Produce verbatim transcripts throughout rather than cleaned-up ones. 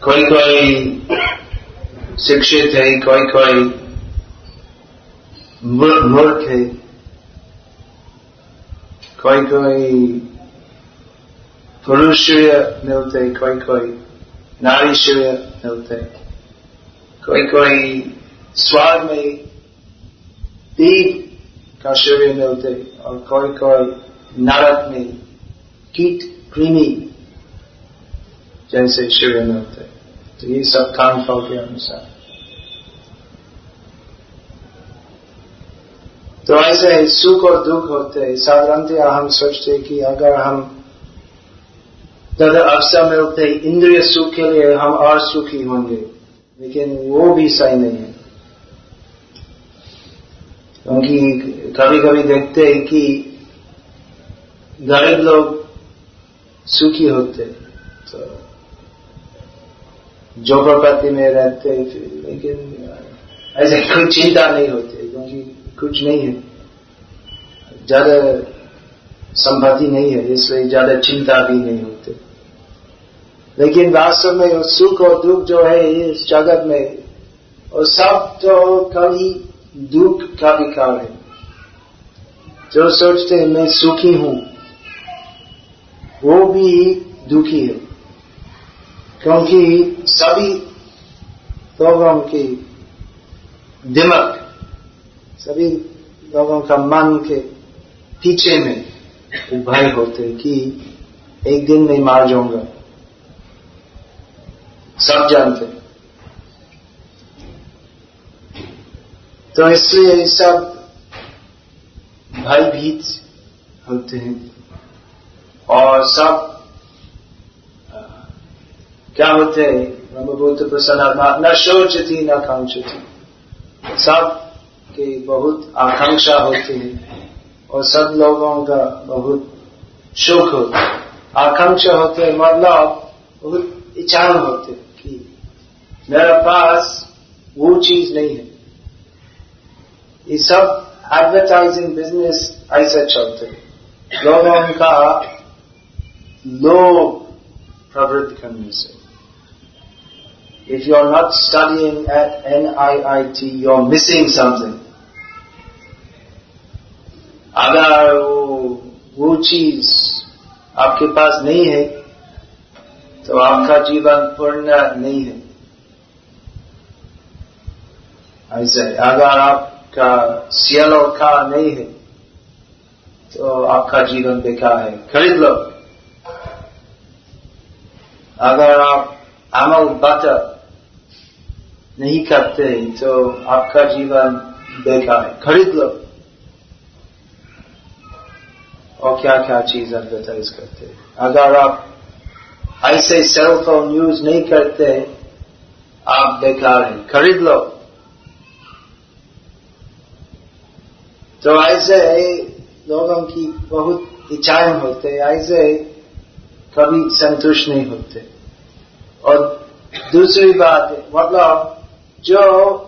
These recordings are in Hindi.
कोई कोई शिक्षित है, कोई कोई मूर्ख है, कोई कोई पुरुष श्रेय मिलते, कोई कोई नारी श्रेय मिलते, कोई कोई स्वर्ग में देव का श्रेय मिलते और कोई कोई नरक में कीट कृमि जैसे श्रेय मिलते। तो ये सब कर्म फल के अनुसार। तो ऐसे सुख और दुख होते। साधारणतः हम सोचते कि अगर हम ज्यादा अवसर मिलते इंद्रिय सुख के लिए हम और सुखी होंगे, लेकिन वो भी सही नहीं है। क्योंकि कभी कभी देखते हैं कि गरीब लोग सुखी होते, तो झोपड़पट्टी में रहते, लेकिन ऐसे कोई चिंता नहीं होती क्योंकि कुछ नहीं है, ज्यादा संपत्ति नहीं है, इसलिए ज्यादा चिंता भी नहीं होती। लेकिन वास्तव में सुख और दुख जो है इस जगत में, और सब तो कभी दुख का विकार है। जो सोचते हैं मैं सुखी हूं वो भी दुखी है, क्योंकि सभी लोगों की दिमाग, सभी लोगों का मन के पीछे में वो भय होते कि एक दिन मैं मार जाऊंगा, सब जानते। तो इसलिए सब भयभीत होते हैं और सब क्या होते हैं, ब्रह्मभूत प्रसन्नात्मा न शोचति न कांक्षति, सब की बहुत आकांक्षा होती है और सब लोगों का बहुत शोक होता है। आकांक्षा होते है मतलब बहुत इच्छा होते कि मेरे पास वो चीज नहीं है। ये सब एडवर्टाइजिंग बिजनेस ऐसा चलते है, लोगों का लोभ प्रवृत्त करने से। If you are not studying at N I I T, you are missing something. अगर वो वो चीज आपके पास नहीं है तो आपका जीवन पूर्ण नहीं है। ऐसे अगर आपका सियालो का नहीं है तो आपका जीवन बेकार है, खरीद लो। अगर आप अमल बटर नहीं करते तो आपका जीवन बेकार है, खरीद लो। और क्या क्या चीज एडवर्टाइज करते। अगर आप ऐसे सेल फोन यूज नहीं करते आप बेकार हैं, खरीद लो। तो ऐसे लोगों की बहुत इच्छाएं होते, ऐसे कभी संतुष्ट नहीं होते। और दूसरी बात मतलब जो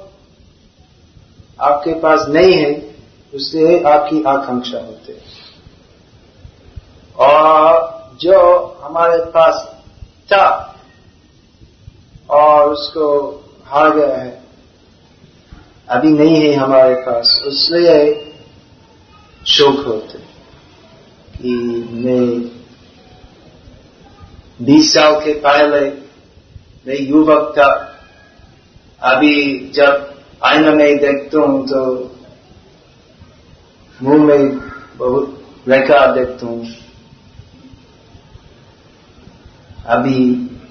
आपके पास नहीं है उससे आपकी आकांक्षा होती है, और जो हमारे पास था और उसको हार गया है, अभी नहीं है हमारे पास, उसलिए शोक होते कि मैं बीस साल के पहले मैं युवक था, अभी जब आईना में देखता हूं तो मुंह में बहुत रेखा देखता हूं। अभी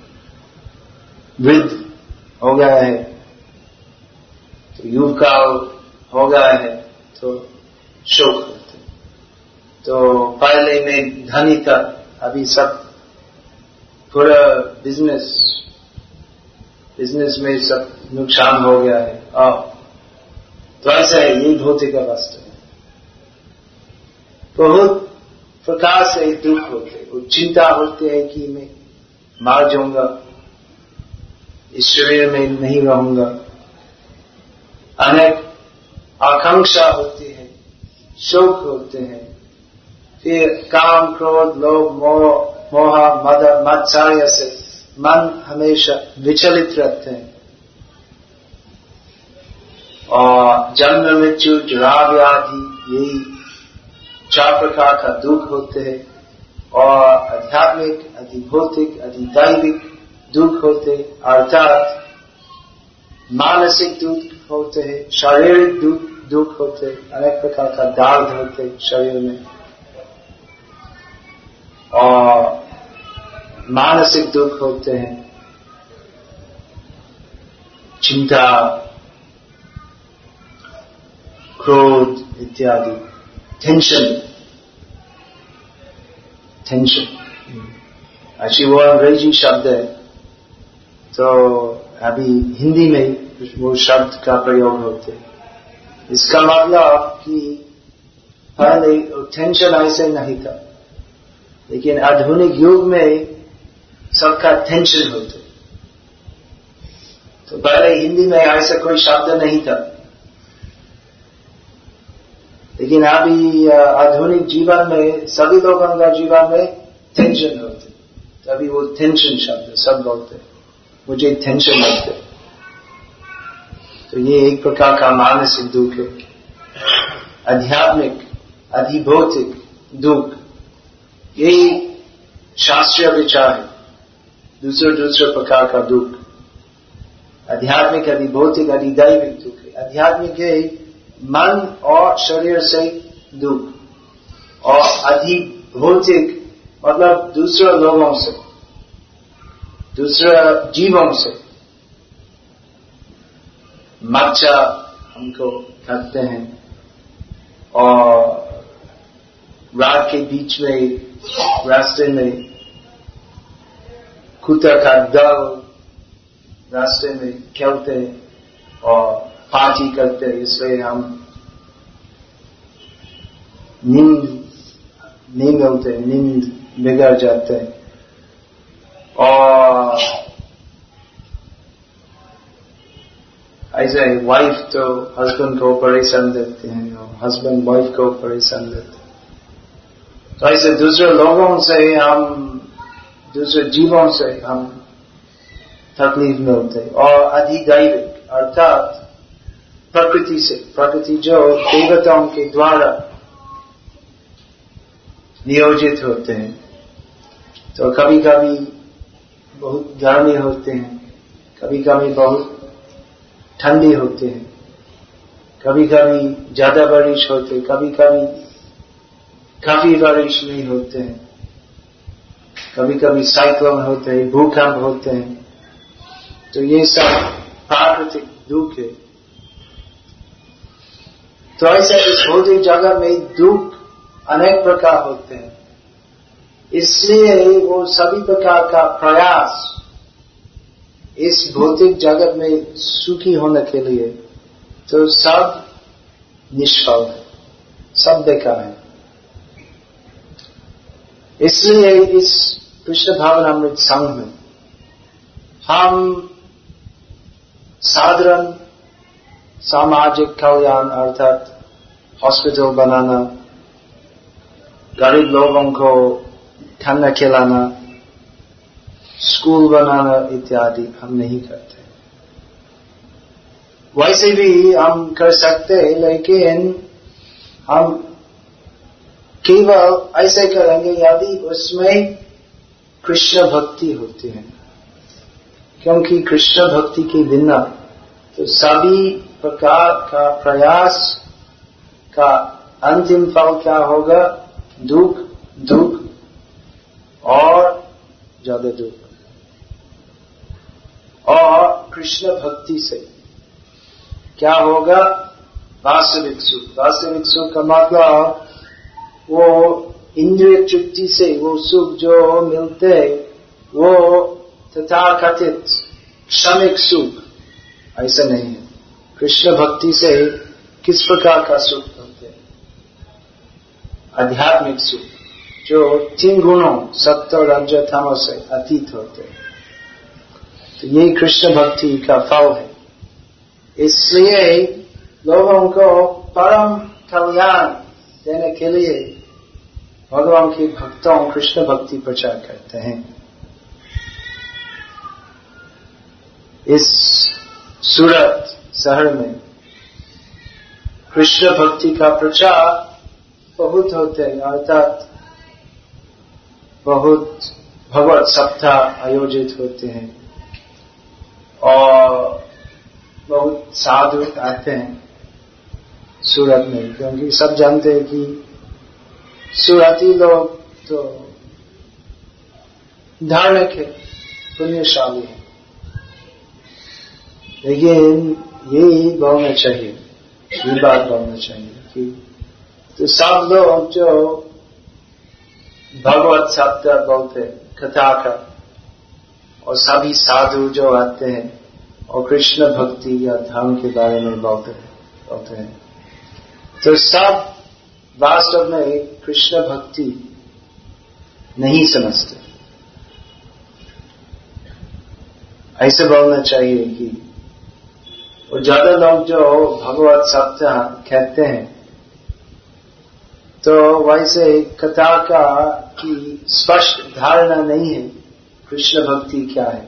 वृद्ध हो गया है तो युवका हो गया है तो शोक होते। तो पहले मैं धनी था, अभी सब पूरा बिजनेस बिजनेस में सब नुकसान हो गया है। और तो ऐसा है, ये भौतिक अवस्था है। बहुत प्रकार से दुख होते, वो चिंता होते है कि मैं मार जाऊंगा, इस शरीर में नहीं रहूंगा। अनेक आकांक्षा होती है, शोक होते हैं। फिर काम, क्रोध, लोभ, मोह, मोह, मद, मत्सर्य से मन हमेशा विचलित रहते हैं और जन्म मृत्यु जरा व्याधि यही चार प्रकार का दुख होते हैं और आध्यात्मिक अधिभौतिक अधिदैविक दुख होते अर्थात मानसिक दुख होते हैं शारीरिक दुख दुख होते अनेक प्रकार का दर्द होते शरीर में और मानसिक दुख होते हैं चिंता क्रोध इत्यादि टेंशन टेंशन अच्छी वो अंग्रेजी शब्द है तो अभी हिंदी में वो शब्द का प्रयोग होते हैं इसका मतलब कि पहले टेंशन ऐसे नहीं था लेकिन आधुनिक युग में सबका टेंशन होते तो पहले हिंदी में ऐसा कोई शब्द नहीं था लेकिन अभी आधुनिक जीवन में सभी लोगों का जीवन में टेंशन होते तभी वो टेंशन शब्द सब बोलते मुझे टेंशन लगते तो ये एक प्रकार का मानसिक दुख है आध्यात्मिक अधिभौतिक दुख यही शास्त्रीय विचार है दूसरे दूसरे प्रकार का दुख आध्यात्मिक अधिभौतिक अधिदैविक दुख है आध्यात्मिक है मन और शरीर से दुख और अधिभौतिक मतलब दूसरे लोगों से दूसरे जीवों से मच्छा हमको खाते हैं और रात के बीच में रास्ते में कुत्ता का दल रास्ते में खेलते हैं और पार्टी करते हैं इसलिए हम नींद नहीं मिलते नींद बिगड़ जाते हैं और ऐसे वाइफ तो हस्बैंड को परेशान देते हैं और हस्बैंड वाइफ को परेशान देते हैं तो ऐसे दूसरे लोगों से हम दूसरे जीवों से हम तकलीफ मिलते हैं और अधिदैविक अर्थात प्रकृति से प्रकृति जो देवताओं के द्वारा नियोजित होते हैं तो कभी कभी बहुत गर्मी होते हैं कभी कभी बहुत ठंडी होते हैं कभी कभी ज्यादा बारिश होते कभी कभी काफी बारिश नहीं होते हैं कभी कभी साइक्लोन होते हैं भूकंप होते हैं तो ये सब प्राकृतिक दुख है तो ऐसे इस भौतिक जगत में दुख अनेक प्रकार होते हैं इसलिए वो सभी प्रकार का प्रयास इस भौतिक जगत में सुखी होने के लिए तो सब निष्फल है सब बेकार है इसलिए इस कृष्ण भावनामृत संघ में हम साधारण सामाजिक कल्याण अर्थात हॉस्पिटल बनाना गरीब लोगों को खाना खिलाना स्कूल बनाना इत्यादि हम नहीं करते वैसे भी हम कर सकते हैं लेकिन हम केवल ऐसे करेंगे यदि उसमें कृष्ण भक्ति होती है क्योंकि कृष्ण भक्ति के बिना तो सभी प्रकार का प्रयास का अंतिम फल क्या होगा दुख दुख और ज्यादा दुख और कृष्ण भक्ति से क्या होगा वास्तविक सुख वास्तविक सुख का मतलब वो इंद्रिय तृप्ति से वो सुख जो मिलते वो तथाकथित क्षणिक सुख ऐसा नहीं है कृष्ण भक्ति से किस प्रकार का सुख होते हैं आध्यात्मिक सुख जो तीन गुणों सत्व रज तम से अतीत होते हैं तो ये कृष्ण भक्ति का फल है इसलिए लोगों को परम कल्याण देने के लिए भगवान के भक्तों कृष्ण भक्ति प्रचार करते हैं इस सूरत शहर में कृष्ण भक्ति का प्रचार बहुत होते हैं, अर्थात बहुत भगवत सप्ताह आयोजित होते हैं और बहुत साधु आते हैं सूरत में, क्योंकि सब जानते हैं कि सूरती लोग तो धार्मिक है, पुण्यशाली है। लेकिन यही बोलना चाहिए, ये बात बोलना चाहिए कि तो सब लोग जो भगवत सप्ताह बोलते कथा का, और सभी साधु जो आते हैं और कृष्ण भक्ति या धर्म के बारे में बोलते बोलते हैं, तो सब वास्तव में कृष्ण भक्ति नहीं समझते। ऐसे बोलना चाहिए कि और ज्यादा लोग जो भगवत सप्ताह कहते हैं तो वैसे कथा का की स्पष्ट धारणा नहीं है कृष्ण भक्ति क्या है।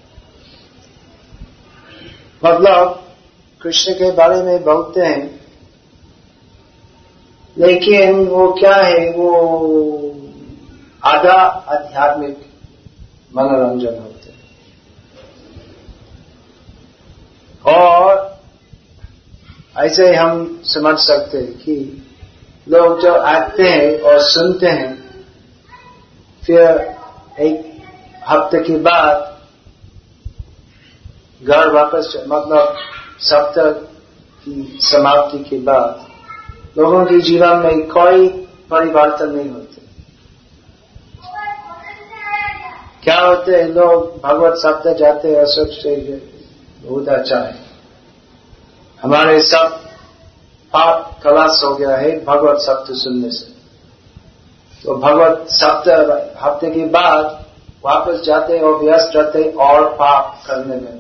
मतलब कृष्ण के बारे में बोलते हैं, लेकिन वो क्या है, वो आधा आध्यात्मिक मनोरंजन होते हैं। और ऐसे हम समझ सकते हैं कि लोग जो आते हैं और सुनते हैं, फिर एक हफ्ते के बाद घर वापस, मतलब सप्ताह की समाप्ति के बाद लोगों के जीवन में कोई परिवर्तन नहीं होते। क्या होते हैं, लोग भगवत सप्ताह जाते हैं और सोचते हैं बहुत अच्छा है, हमारे सब पाप खलास हो गया है भगवत सप्ताह सुनने से। तो भगवत सप्ताह हफ्ते के बाद वापस जाते और व्यस्त रहते और पाप करने में।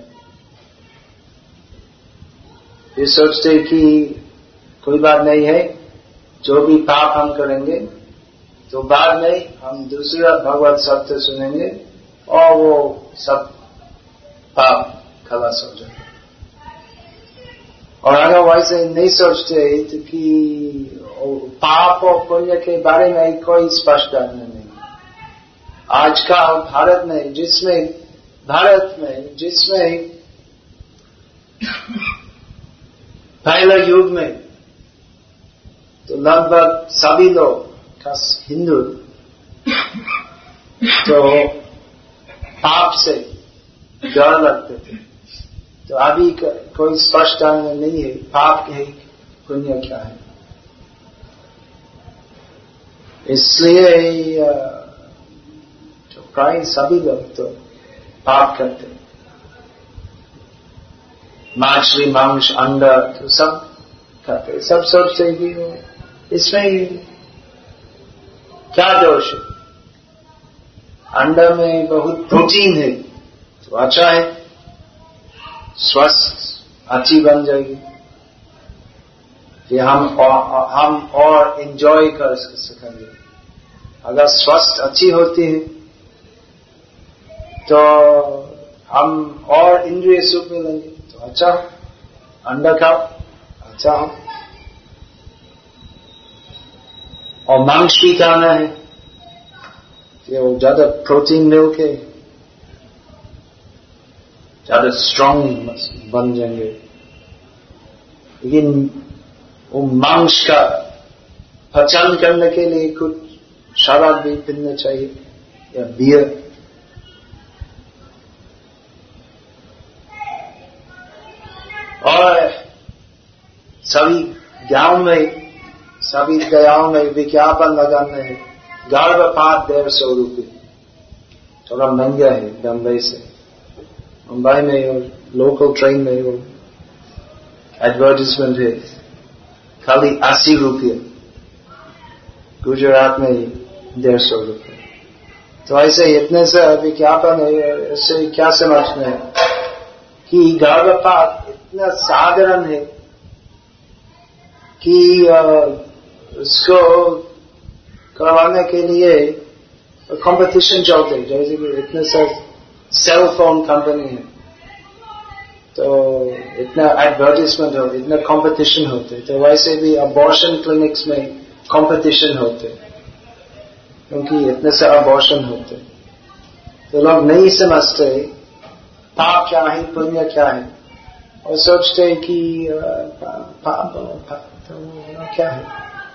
ये सोचते कि कोई बात नहीं है, जो भी पाप हम करेंगे तो बाद में हम दूसरा भगवत सप्ताह सुनेंगे और वो सब पाप खलास हो जाएंगे। और अगर वैसे नहीं सोचते तो कि पाप और पुण्य के बारे में कोई स्पष्ट धारणा नहीं। आजकल भारत में जिसमें भारत में जिसमें पहले युग में तो लगभग सभी लोग खास हिंदू तो पाप से डर लगते थे। तो अभी कोई स्पष्ट धारणा नहीं है पाप है पुण्य क्या है। इसलिए जो प्राय सभी लोग तो पाप करते, मछली मांस अंडा तो सब खाते, सब सोचते कि इसमें क्या दोष है, अंडा में बहुत प्रोटीन है तो अच्छा है, स्वस्थ अच्छी बन जाएगी, फिर हम और, हम और एंजॉय कर सकेंगे। अगर स्वस्थ अच्छी होती है तो हम और इंद्रिय सुख मिलेंगे, तो अच्छा अंडा खाओ, अच्छा हो। और मांस भी खाना है, फिर वो ज्यादा प्रोटीन मिलके ज्यादा स्ट्रांग बन जाएंगे। लेकिन वो मांस का पहचान करने के लिए कुछ शराब भी पीना चाहिए या बियर। और सभी गांव में सभी गांव में विज्ञापन लगाने हैं, गर्भपात डेढ़ सौ रुपये, थोड़ा महंगा है बम्बई से। मुंबई में और लोकल ट्रेन में वो एडवर्टाइजमेंट है खाली अस्सी रुपये, गुजरात में डेढ़ सौ रुपये। तो ऐसे इतने से विज्ञापन है, इससे क्या समझना है कि गर्भपात इतना साधारण है कि उसको करवाने के लिए कंपटीशन चलते हैं। जैसे कि इतने से सेल फोन कंपनी है, तो इतना एडवर्टाइजमेंट हो, इतना कंपटीशन होते, तो वैसे भी अबॉर्शन क्लिनिक्स में कंपटीशन होते, क्योंकि इतने से अबॉर्शन होते। तो लोग नहीं समझते पाप क्या है, पुण्य क्या है, और सोचते कि पाप तो क्या है।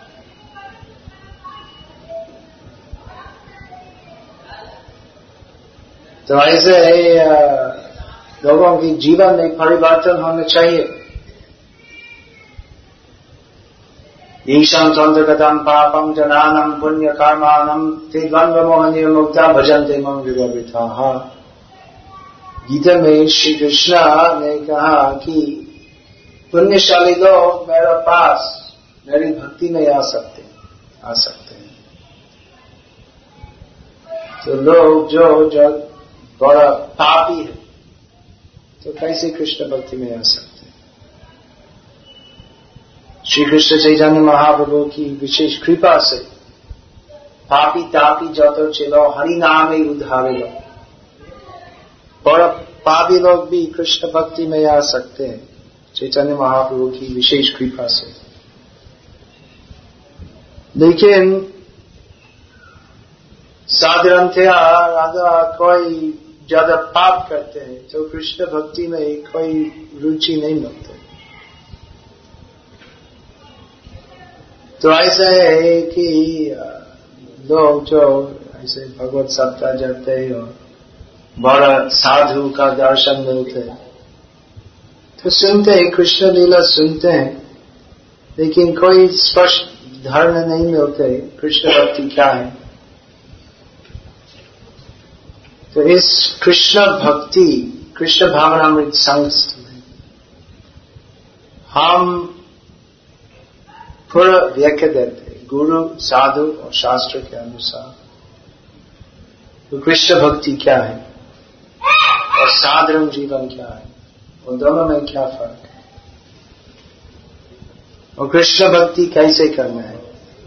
तो ऐसे लोगों की जीवन में परिवर्तन होना चाहिए। ईशं संतगतं पापं जनानं पुण्य कर्मानं ते द्वंद्व मोहनीय मुक्ता भजन्ते मम विगविताः। गीता में श्री कृष्ण ने कहा कि पुण्यशाली लोग मेरे पास मेरी भक्ति में आ सकते आ सकते हैं। तो लोग जो जो बड़ा पापी है तो कैसे कृष्ण भक्ति में आ सकते हैं। श्री कृष्ण चैतन्य महाप्रभु की विशेष कृपा से पापी तापी जतो चलो हरि नाम ही उद्धारे लो, और पापी लोग भी कृष्ण भक्ति में आ सकते हैं चैतन्य महाप्रभु की विशेष कृपा से। लेकिन साधारणतया अगर कोई ज्यादा पाप करते हैं तो कृष्ण भक्ति में कोई रुचि नहीं मिलती। तो ऐसा है कि लोग जो ऐसे भगवत सप्ताह जाते हैं और बड़ा साधु का दर्शन मिलते हैं तो सुनते हैं, कृष्ण लीला सुनते हैं, लेकिन कोई स्पष्ट धर्म नहीं मिलते कृष्ण भक्ति क्या है। तो इस कृष्ण भक्ति कृष्ण भावनामृत संस्थ में हम पूरा व्याख्या देते हैं गुरु साधु और शास्त्र के अनुसार। तो कृष्ण भक्ति क्या है और साधारण जीवन क्या है, उन दोनों में क्या फर्क है, और कृष्ण भक्ति कैसे करना है,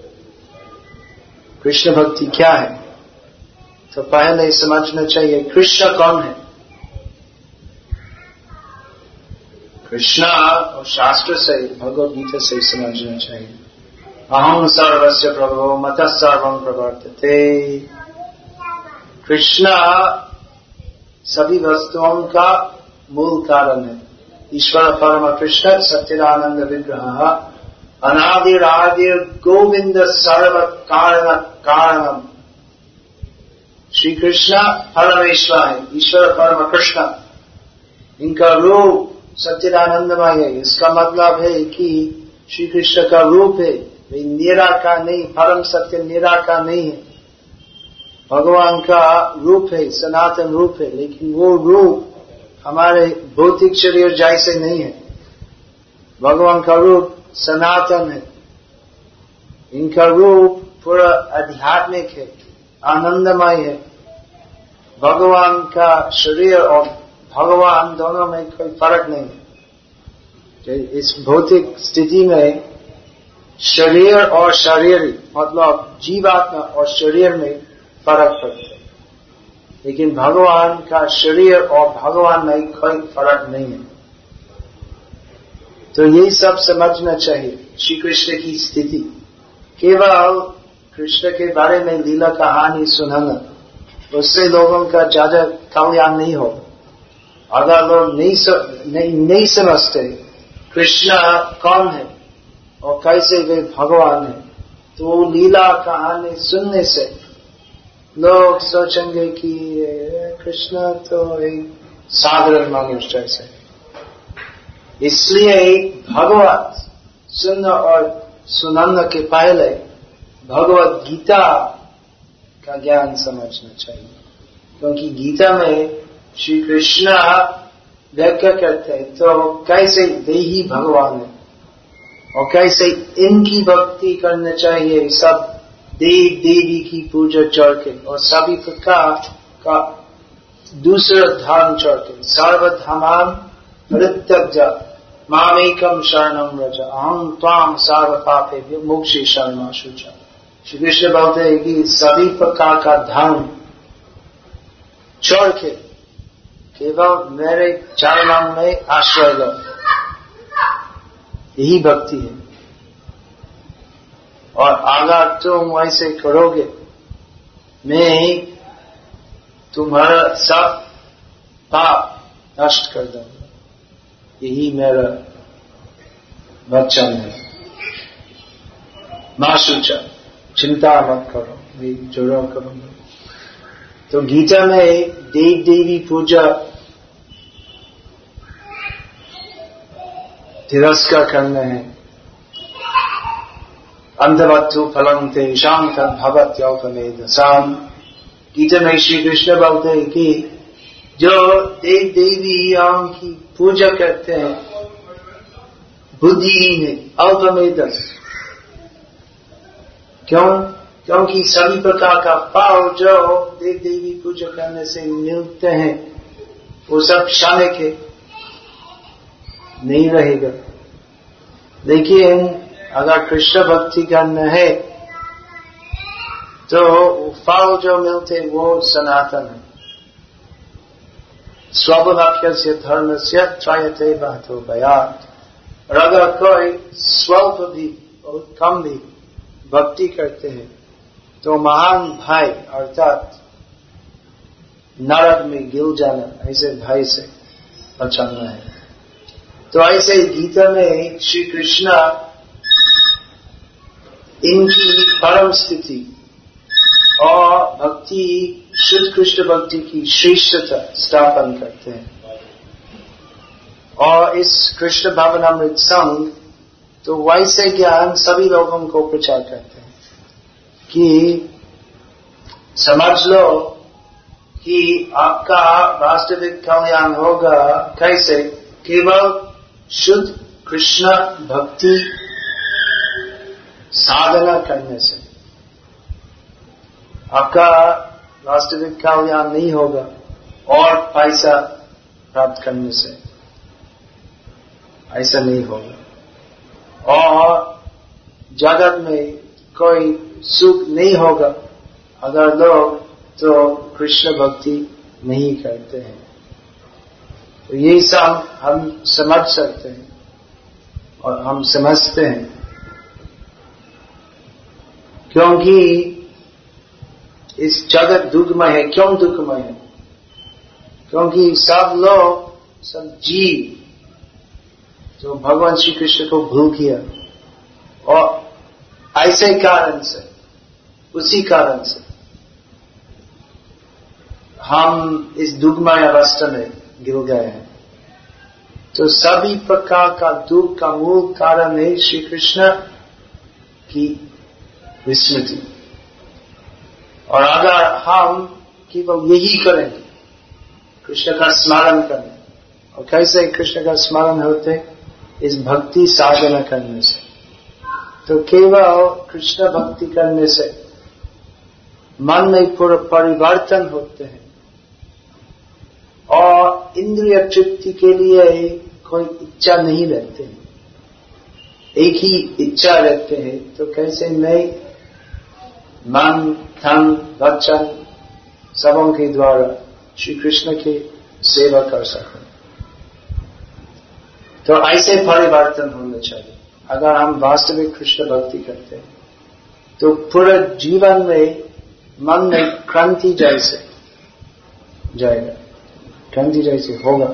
कृष्ण भक्ति क्या है। तो पहले समझना चाहिए कृष्ण कौन है। कृष्ण और शास्त्र से भगवद गीता से समझना चाहिए। अहं सर्वस्य प्रभो मतः सर्वं प्रवर्तते। कृष्ण सभी वस्तुओं का मूल कारण है। ईश्वर परम कृष्ण सच्चिदानंद विग्रह अनादिरादि गोविंद सर्व कारण कारणम। श्री कृष्ण परमेश्वर है, ईश्वर परम कृष्ण, इनका रूप सच्चिदानंदमय है। इसका मतलब है कि श्री कृष्ण का रूप है, वे निराकार नहीं, परम सत्य निराकार नहीं है। भगवान का रूप है, सनातन रूप है, लेकिन वो रूप हमारे भौतिक शरीर जैसे नहीं है। भगवान का रूप सनातन है, इनका रूप पूरा आध्यात्मिक है, आनंदमय है। भगवान का शरीर और भगवान दोनों में कोई फर्क नहीं है। इस भौतिक स्थिति में शरीर और शरीर मतलब जीवात्मा और शरीर में फर्क पड़ता है, लेकिन भगवान का शरीर और भगवान में कोई फर्क नहीं है। तो यही सब समझना चाहिए श्री कृष्ण की स्थिति। केवल कृष्ण के बारे में लीला कहानी सुनाना, उससे लोगों का ज्यादा कल्याण नहीं हो। अगर लोग नहीं नहीं, नहीं समझते कृष्ण कौन है और कैसे वे भगवान है, तो लीला कहानी सुनने से लोग सोचेंगे कि कृष्ण तो एक साधारण मनुष्य जैसे। इसलिए भगवत सुनना और सुनाने के पहले भगवत गीता का ज्ञान समझना चाहिए, क्योंकि गीता में श्री कृष्ण व्याख्या करते हैं तो कैसे वे ही भगवान है और कैसे इनकी भक्ति करना चाहिए, सब देव देवी की पूजा छोड़ के और सभी प्रकार का दूसरा धर्म छोड़ के। सर्वधर्मान् परित्यज्य मामेकं शरणं व्रज अहं त्वां सर्व पापेभ्यो मोक्षयिष्यामि। श्री कृष्ण बोलते हैं कि सभी प्रकार का धर्म छोड़ के केवल मेरे चरणों में आश्रय लो, यही भक्ति है। और अगर तुम वैसे करोगे, मैं तुम्हारा सब पाप नष्ट कर दूंगा, यही मेरा वचन है। मां शुचा, चिंता मत करो, मैं जरूर करूंगा। तो गीता में देव देवी पूजा तिरस्कार करना है। अंधवत्तु फलं तेषां तद्भवत्यौपमेधसाम्। गीता में श्री कृष्ण बोलते हैं कि जो देव देवियों की पूजा करते हैं बुद्धिहीन है, अल्पमेधस। क्यों? क्योंकि सभी प्रकार का फल जो देव देवी पूजा करने से मिलते हैं वो सब क्षणिक है, नहीं रहेगा। लेकिन अगर कृष्ण भक्ति करना है तो फल जो मिलते वो सनातन है। स्वभावस्य धर्मस्य त्रयते बातो भयात्। और अगर कोई स्वल्प भी बहुत कम भी भक्ति करते हैं तो महान भाई अर्थात नरक में गिर जाना, ऐसे भाई से बचाना है। तो ऐसे गीता में श्री कृष्ण इनकी परम स्थिति और भक्ति, शुद्ध कृष्ण भक्ति की श्रेष्ठता स्थापन करते हैं। और इस कृष्ण भावनामृत संघ तो वैसे ज्ञान सभी लोगों को प्रचार करते हैं कि समझ लो कि आपका वास्तविक कल्याण होगा कैसे? केवल शुद्ध कृष्ण भक्ति साधना करने से आपका वास्तविक कल्याण नहीं होगा और पैसा प्राप्त करने से, ऐसा नहीं होगा। और जगत में कोई सुख नहीं होगा अगर लोग तो कृष्ण भक्ति नहीं करते हैं। तो ये सब हम समझ सकते हैं और हम समझते हैं, क्योंकि इस जगत दुखमय है। क्यों दुखमय है? क्योंकि सब लोग, सब जीव जो भगवान श्री कृष्ण को भूल किया, और ऐसे कारण से, उसी कारण से हम इस दुखमय अवस्था में गिर गए हैं। तो सभी प्रकार का दुख का मूल कारण है श्री कृष्ण की विस्मृति। और अगर हम केवल यही करेंगे, कृष्ण का स्मरण करने, और कैसे कृष्ण का स्मरण होते? इस भक्ति साधना करने से। तो केवल कृष्ण भक्ति करने से मन में पूरा परिवर्तन होते हैं और इंद्रिय तृप्ति के लिए कोई इच्छा नहीं रहते हैं, एक ही इच्छा रहते हैं। तो कैसे मैं मन, धन, वचन सबों के द्वारा श्री कृष्ण की सेवा कर सकूं? तो ऐसे परिवर्तन होना चाहिए। अगर हम वास्तविक कृष्ण भक्ति करते हैं तो पूरे जीवन में मन में क्रांति जैसे जाएगा, क्रांति जैसे होगा।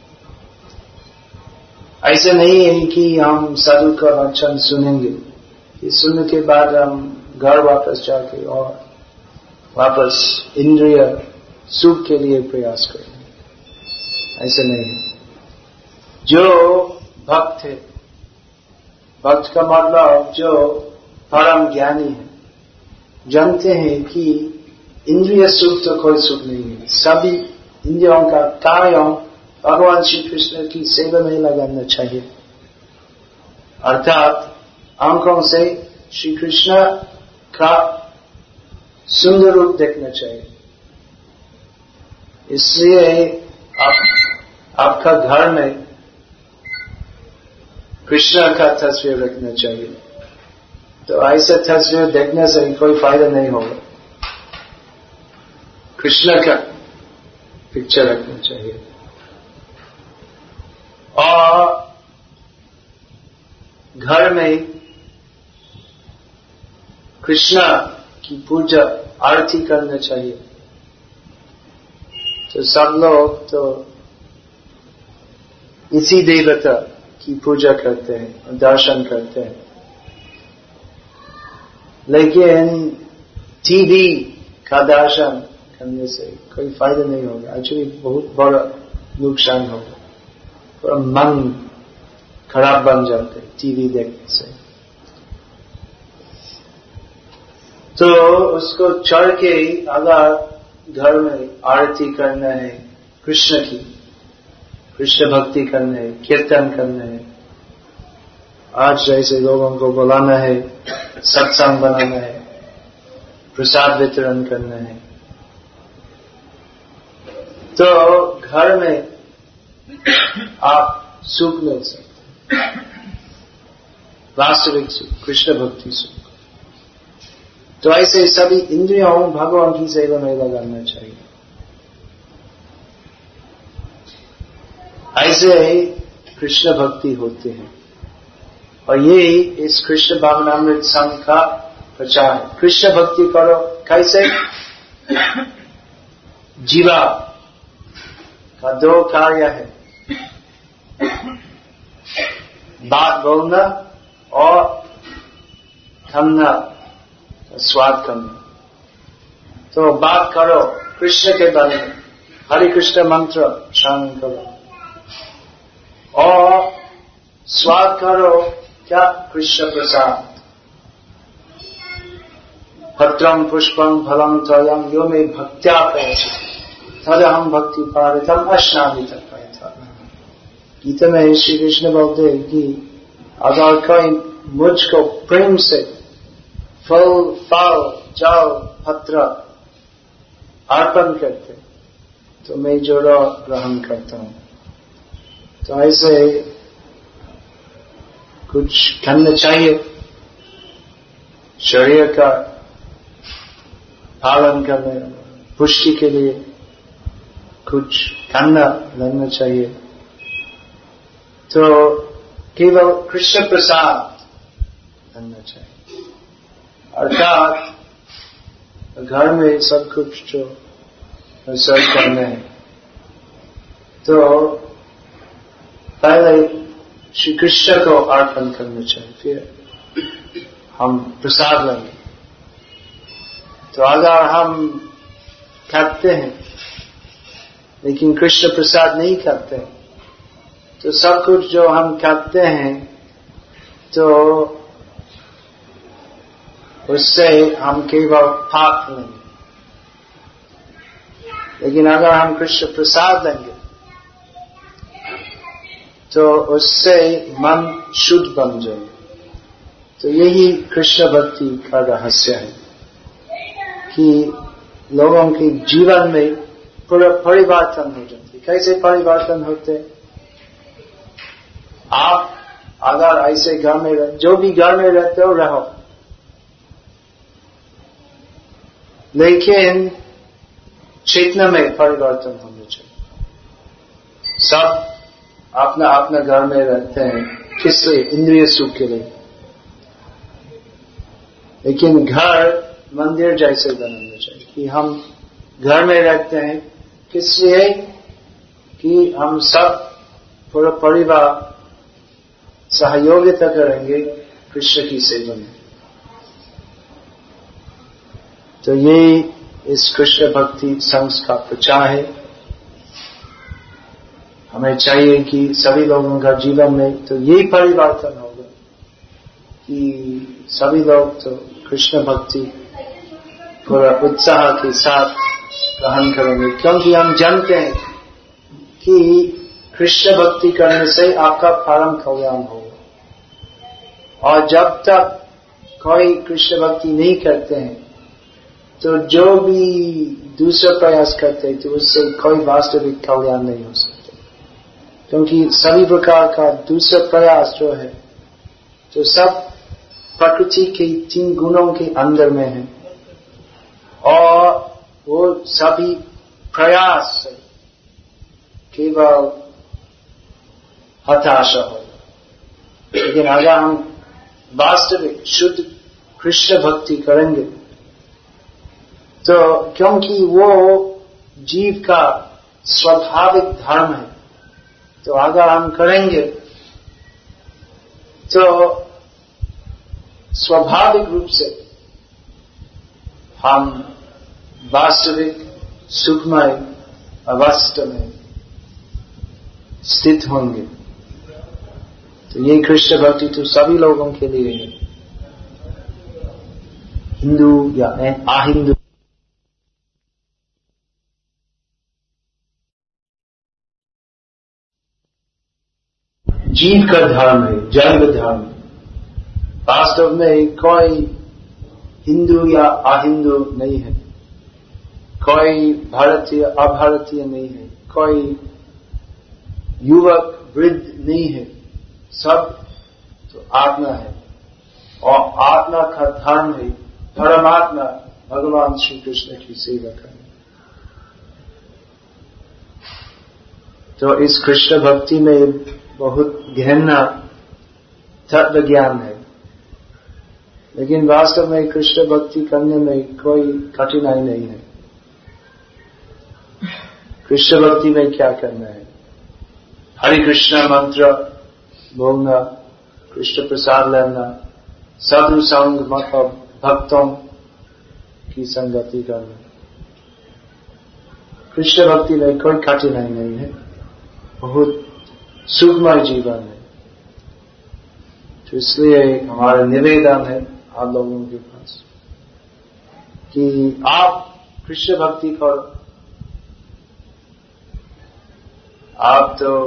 ऐसे नहीं है कि हम साधु का वचन सुनेंगे, कि सुनने के बाद हम घर वापस जाके और वापस इंद्रिय सुख के लिए प्रयास करेंगे। ऐसे नहीं है। जो भक्त है, भक्त का मतलब जो परम ज्ञानी है, जानते हैं कि इंद्रिय सुख तो कोई सुख नहीं है। सभी इंद्रियों का कार्य भगवान श्री कृष्ण की सेवा में लगाना चाहिए। अर्थात आंखों से श्री कृष्ण का सुंदर रूप देखना चाहिए। इसलिए आप, आपका घर में कृष्ण का तस्वीर रखना चाहिए। तो ऐसा तस्वीर देखने से कोई फायदा नहीं होगा। कृष्ण का पिक्चर रखना चाहिए। घर में कृष्ण की पूजा आरती करना चाहिए। तो सब लोग तो इसी देवता की पूजा करते हैं और दर्शन करते हैं, लेकिन टीवी का दर्शन करने से कोई फायदा नहीं होगा। एक्चुअली बहुत बड़ा नुकसान होगा, पूरा मन खराब बन जाते टीवी देखने से। तो उसको छोड़ के अगर घर में आरती करना है कृष्ण की, कृष्ण भक्ति करना है, कीर्तन करना है, आज जैसे लोगों को बुलाना है, सत्संग बनाना है, प्रसाद वितरण करना है, तो घर में आप सुख मिल सकते, वास्तविक सुख, कृष्ण भक्ति सुख। तो ऐसे सभी इंद्रियों भगवान की सेवा में लगाना चाहिए। ऐसे ही कृष्ण भक्ति होते हैं, और ये इस कृष्ण भावनामृत संघ का प्रचार है। कृष्ण भक्ति करो कैसे? जीवा का दो कार्य है, बात बोलना और खाना, स्वाद करना। तो बात करो कृष्ण के बारे में, हरे कृष्ण मंत्र श्रवण करो, और स्वाद करो क्या? कृष्ण प्रसाद। पत्रम पुष्पम फलम तोयम यो मे भक्त्या प्रयच्छति तदहं भक्ति पारितम अश्नामि तत्पयथा। गीता में श्री कृष्ण बोलते हैं कि अगर कोई मुझको प्रेम से फल फल जल पत्र अर्पण करते तो मैं जोड़ा ग्रहण करता हूं। तो ऐसे कुछ करना चाहिए, शरीर का पालन करने पुष्टि के लिए कुछ करना लगना चाहिए। तो केवल कृष्ण प्रसाद करना चाहिए, अर्थात घर में सब कुछ जो सर्व करना है तो पहले श्री कृष्ण को अर्पण करना चाहिए, फिर हम प्रसाद लेंगे। तो अगर हम खाते हैं लेकिन कृष्ण प्रसाद नहीं खाते हैं तो सब कुछ जो हम खाते हैं तो उससे हम केवल पाप लेंगे। लेकिन अगर हम कृष्ण प्रसाद लेंगे तो उससे मन शुद्ध बन जाएगा। तो यही कृष्ण भक्ति का रहस्य है कि लोगों के जीवन में पूरा परिवर्तन हो जाते। कैसे परिवर्तन होते? आप अगर ऐसे घर में रह, जो भी घर में रहते हो रहो, लेकिन चेतना में परिवर्तन होना चाहिए। सब अपना अपना घर में रहते हैं, किस लिए? इंद्रिय सुख के लिए। लेकिन घर मंदिर जैसे बनाना चाहिए कि हम घर में रहते हैं किस लिए? कि हम सब पूरा परिवार सहयोगिता करेंगे कृष्ण की सेवा में। तो ये इस कृष्ण भक्ति संघ का प्रचार है। हमें चाहिए कि सभी लोगों का जीवन में तो यही परिवर्तन होगा कि सभी लोग तो कृष्ण भक्ति पूरा उत्साह के साथ ग्रहण करेंगे, क्योंकि हम जानते हैं कि कृष्ण भक्ति करने से आपका परम कल्याण होगा। और जब तक कोई कृष्ण भक्ति नहीं करते हैं तो जो भी दूसरा प्रयास करते हैं तो उससे कोई वास्तविक कल्याण नहीं हो सकता, क्योंकि सभी प्रकार का दूसरा प्रयास जो है जो सब प्रकृति के तीन गुणों के अंदर में है, और वो सभी प्रयास से केवल हताशा हो। लेकिन अगर हम वास्तविक शुद्ध कृष्ण भक्ति करेंगे तो क्योंकि वो जीव का स्वाभाविक धर्म है, तो अगर हम करेंगे तो स्वाभाविक रूप से हम वास्तविक सुखमय अवस्था में स्थित होंगे। तो ये कृष्ण भक्ति तो सभी लोगों के लिए है, हिंदू या अहिंदू। जीव का धर्म है, जैव धर्म। वास्तव में कोई हिंदू या अहिंदू नहीं है, कोई भारतीय अभारतीय नहीं है, कोई युवक वृद्ध नहीं है, सब तो आत्मा है। और आत्मा का धर्म है परमात्मा भगवान श्री कृष्ण की सेवा करना। तो इस कृष्ण भक्ति में बहुत गहना तत्व ज्ञान है, लेकिन वास्तव में कृष्ण भक्ति करने में कोई कठिनाई नहीं है। कृष्ण भक्ति में क्या करना है? हरे कृष्ण मंत्र बोलना, कृष्ण प्रसाद लेना, साधु संग मतलब भक्तों की संगति करना। कृष्ण भक्ति में कोई कठिनाई नहीं है, बहुत सुखमय जीवन है। तो इसलिए हमारा निवेदन है आप लोगों के पास कि आप कृष्ण भक्ति करो। आप तो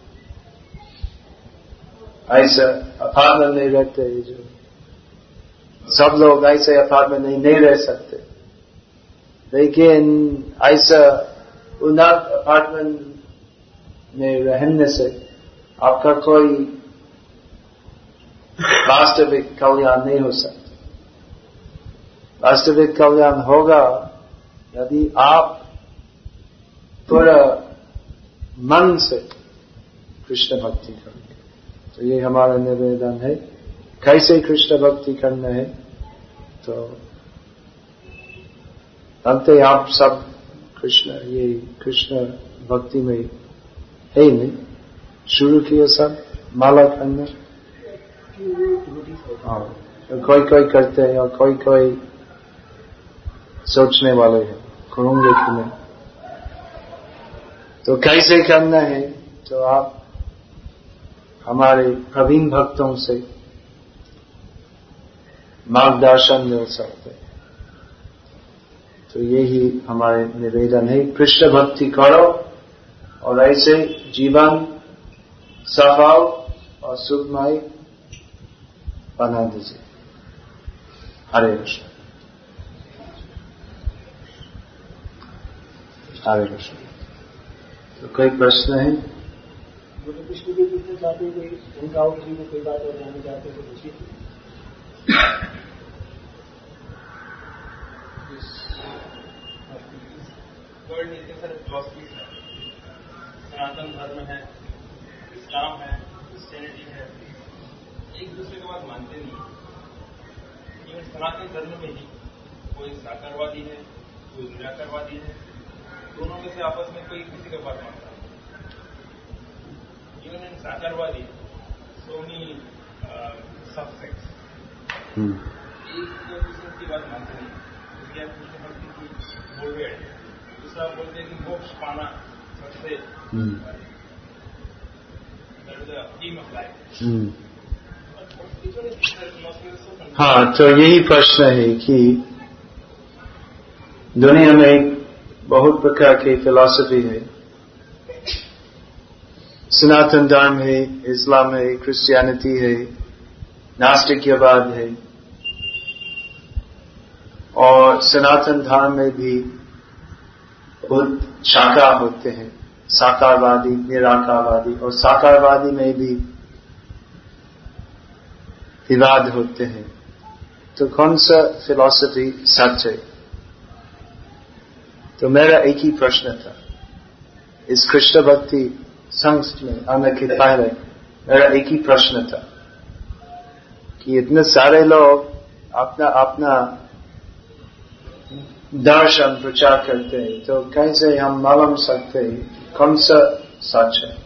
ऐसा अपार्टमेंट नहीं रहते, जो सब लोग ऐसे अपार्टमेंट नहीं, नहीं रह सकते, लेकिन ऐसा उन्नत अपार्टमेंट में रहने से आपका कोई वास्तविक कल्याण नहीं हो सकता। वास्तविक कल्याण होगा यदि आप पूरा मन से कृष्ण भक्ति करेंगे। तो ये हमारा निवेदन है। कैसे कृष्ण भक्ति करना है? तो जानते आप सब कृष्ण, ये कृष्ण भक्ति में है ही नहीं, शुरू किया सब माला करना। हाँ, तो कोई कोई करते हैं और कोई कोई सोचने वाले हैं करूंगे कि नहीं। तो कैसे करना है? तो आप हमारे प्रवीण भक्तों से मार्गदर्शन मिल सकते हैं। तो यही हमारे निवेदन है, कृष्ण भक्ति करो और ऐसे जीवन सफल और सुखमय बना दीजिए। हरे कृष्ण, हरे कृष्ण। तो कोई प्रश्न है? कृष्ण जी पूछना चाहते हैं कि उनका और किसी को कोई बात और जानना चाहते हैं तो पूछिए। वर्ल्ड में इतने सारे फिलॉसफीज हैं, सनातन धर्म है, इस्लाम है, क्रिश्चियनिटी है, एक दूसरे की बात मानते नहीं। इवन सनातन धर्म में ही कोई साकारवादी है, कोई निराकारवादी है, दोनों में से आपस में कोई किसी का बात मानता है। इवन इन साकारवादी सो मेनी सबसेक्ट्स, एक दूसरे की बात मानते नहीं। इसलिए आप कृष्ण भक्ति की बोल रहे हैं, दूसरा बोलते हैं कि मोक्ष पाना सबसे एम ऑफ लाइफ। हाँ, तो यही प्रश्न है कि दुनिया में बहुत प्रकार की फिलॉसफी है। सनातन धर्म है, इस्लाम है, क्रिश्चियनिटी है, नास्तिकवाद है, और सनातन धर्म में भी बहुत शाखा होते हैं, साकारवादी, निराकारवादी, और साकारवादी में भी विवाद होते हैं। तो कौन सा फिलॉसफी सच है? तो मेरा एक ही प्रश्न था इस कृष्ण भक्ति संघ में आने के पहले। मेरा एक ही प्रश्न था कि इतने सारे लोग अपना अपना दर्शन प्रचार करते हैं, तो कैसे हम मालूम सकते हैं कौन सा सच है।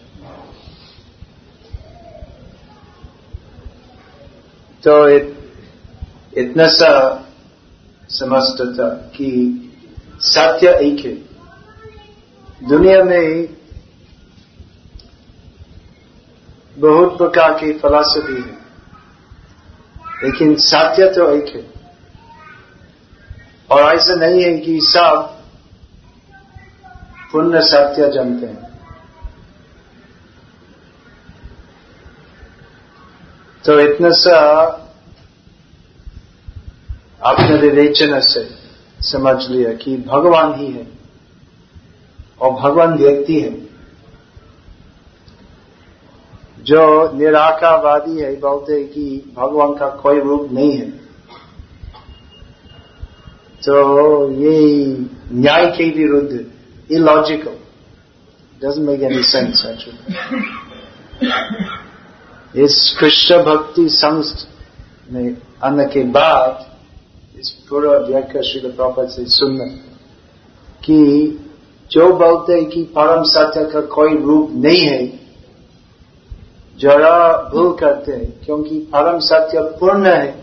तो इत, इतना सा समझता था कि सत्य एक है। दुनिया में बहुत प्रकार की फिलॉसफी है, लेकिन सत्य तो एक है। और ऐसा नहीं है कि सब पूर्ण सत्य जानते हैं। तो इतना सा अपने विवेचना से समझ लिया कि भगवान ही है और भगवान व्यक्ति है। जो निराकारवादी है बोलते हैं कि भगवान का कोई रूप नहीं है, तो ये न्याय के विरुद्ध, illogical, doesn't make any sense actually. इस कृष्ण भक्ति संघ में आने के बाद इस पूरा व्याख्या श्रील प्रभुपाद से सुनना कि जो बोलते हैं कि परम सत्य का कोई रूप नहीं है, जरा भूल करते हैं, क्योंकि परम सत्य पूर्ण है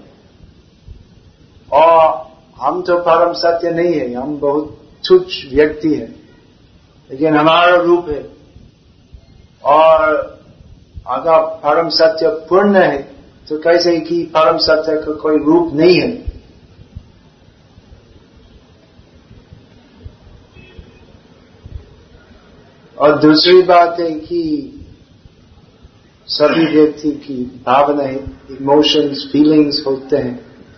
और हम तो परम सत्य नहीं है, हम बहुत तुच्छ व्यक्ति है, लेकिन हमारा रूप है। और अगर परम सत्य पूर्ण है तो कैसे कि परम सत्य का कोई रूप नहीं है। और दूसरी बात है कि सभी व्यक्ति की भावना है, इमोशंस, फीलिंग्स होते हैं।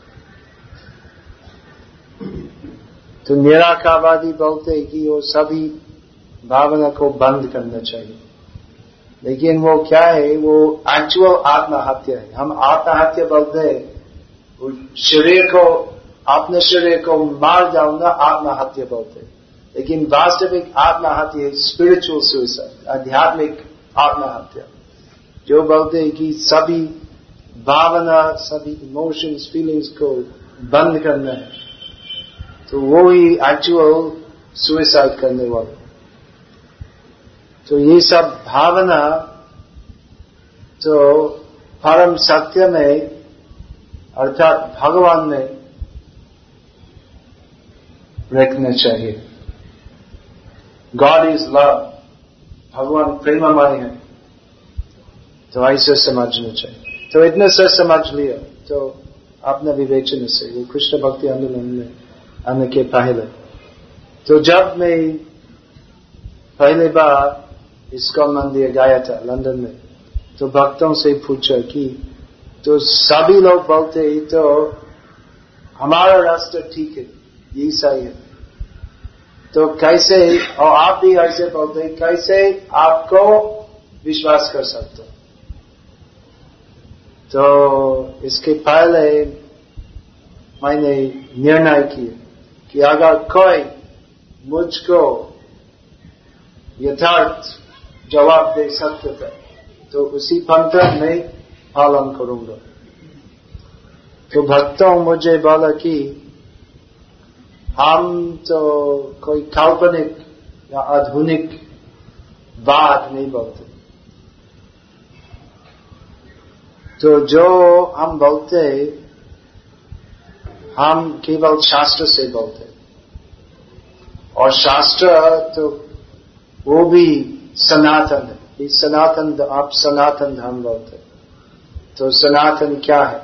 तो निराकारवादी बोलते हैं कि वो सभी भावना को बंद करना चाहिए, लेकिन वो क्या है, वो एक्चुअल आत्महत्या है। हम आत्महत्या बोलते हैं, वो शरीर को, अपने शरीर को मार डालना आत्महत्या बोलते हैं, लेकिन वास्तविक आत्महत्या है स्पिरिचुअल सुसाइड, आध्यात्मिक आत्महत्या। जो बोलते हैं कि सभी भावना, सभी इमोशंस, फीलिंग्स को बंद करना है, तो वो ही एक्चुअल सुसाइड करने वाले। तो ये सब भावना तो परम सत्य में, अर्थात भगवान में रखना चाहिए। गॉड इज लव, भगवान प्रेममय है, तो ऐसे समझना चाहिए। तो इतने से समझ लिया तो अपने विवेचन से वो कृष्ण भक्ति आंदोलन में आने के पहले, तो जब मैं पहली बार इस्कॉन मंदिर गया था लंदन में, तो भक्तों से पूछा कि तो सभी लोग बोलते ही तो हमारा रास्ता ठीक है, यही सही है, तो कैसे, और आप भी ऐसे बोलते हैं, कैसे आपको विश्वास कर सकते हो। तो इसके पहले मैंने निर्णय किया कि अगर कोई मुझको यथार्थ जवाब दे सकते थे तो उसी पंथ में पालन करूंगा। तो भक्तों मुझे बोला कि हम तो कोई काल्पनिक या आधुनिक बात नहीं बोलते, तो जो हम बोलते हम केवल शास्त्र से बोलते, और शास्त्र तो वो भी सनातन है। सनातन, आप सनातन धर्म बोलते, तो सनातन क्या है।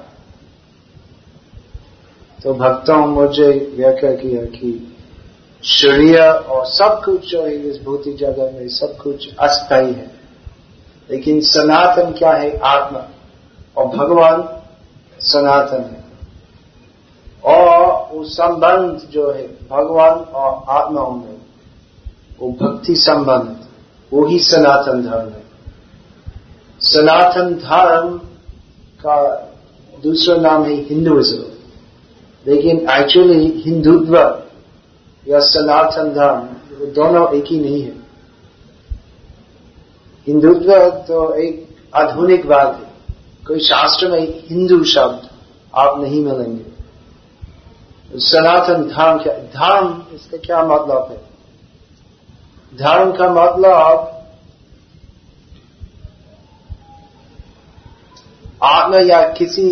तो भक्तों मुझे व्याख्या किया कि शरीर और सब कुछ जो है इस भौतिक जगह में सब कुछ अस्थायी है, लेकिन सनातन क्या है, आत्मा, और भगवान सनातन है। और वो संबंध जो है भगवान और आत्माओं में, वो भक्ति संबंध, वो ही सनातन धर्म है। सनातन धर्म का दूसरा नाम है हिंदुइज्म, लेकिन एक्चुअली हिंदुत्व या सनातन धर्म वो दोनों एक ही नहीं है। हिंदुत्व तो एक आधुनिकवाद है, कोई शास्त्र में हिंदू शब्द आप नहीं मिलेंगे। सनातन धर्म क्या, धर्म इसका क्या मतलब है? धर्म का मतलब आत्मा या किसी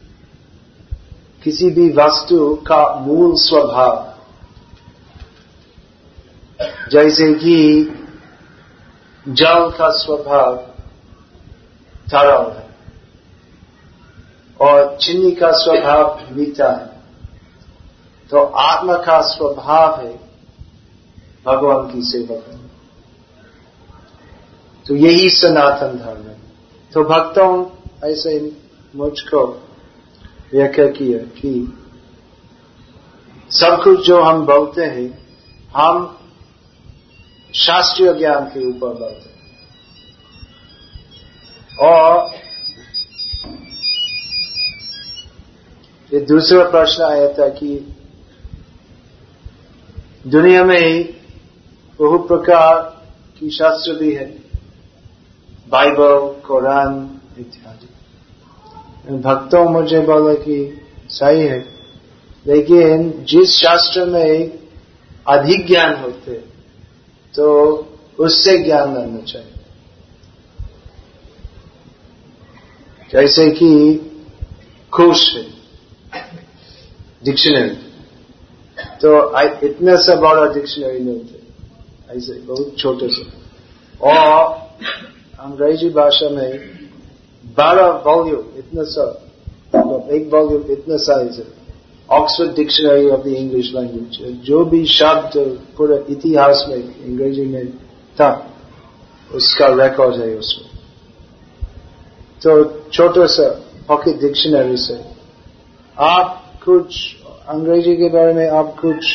किसी भी वस्तु का मूल स्वभाव, जैसे कि जल का स्वभाव तरल है और चीनी का स्वभाव मीठा है, तो आत्मा का स्वभाव है भगवान की सेवा करना। तो यही सनातन धर्म है। तो भक्तों ऐसे मुझको व्याख्या किया कि सब कुछ जो हम बोलते हैं हम शास्त्रीय ज्ञान के ऊपर बोलते हैं। और ये दूसरा प्रश्न आया था कि दुनिया में बहुत प्रकार की शास्त्र भी है, बाइबल, कुरान इत्यादि। भक्तों मुझे बोला कि सही है, लेकिन जिस शास्त्र में अधिक ज्ञान होते तो उससे ज्ञान लेना चाहिए। जैसे कि कोश है, डिक्शनरी, तो इतना सा बड़ा डिक्शनरी नहीं थे, ऐसे बहुत छोटे से। और अंग्रेजी भाषा में बारह वॉल्यूम इतना सा, एक वॉल्यूम इतना साइज है, Oxford dictionary of the English language. जो भी शब्द पूरे इतिहास में अंग्रेजी में था उसका रिकॉर्ड है उसमें। तो छोटा सा पॉकेट डिक्शनरी से आप कुछ अंग्रेजी के बारे में आप कुछ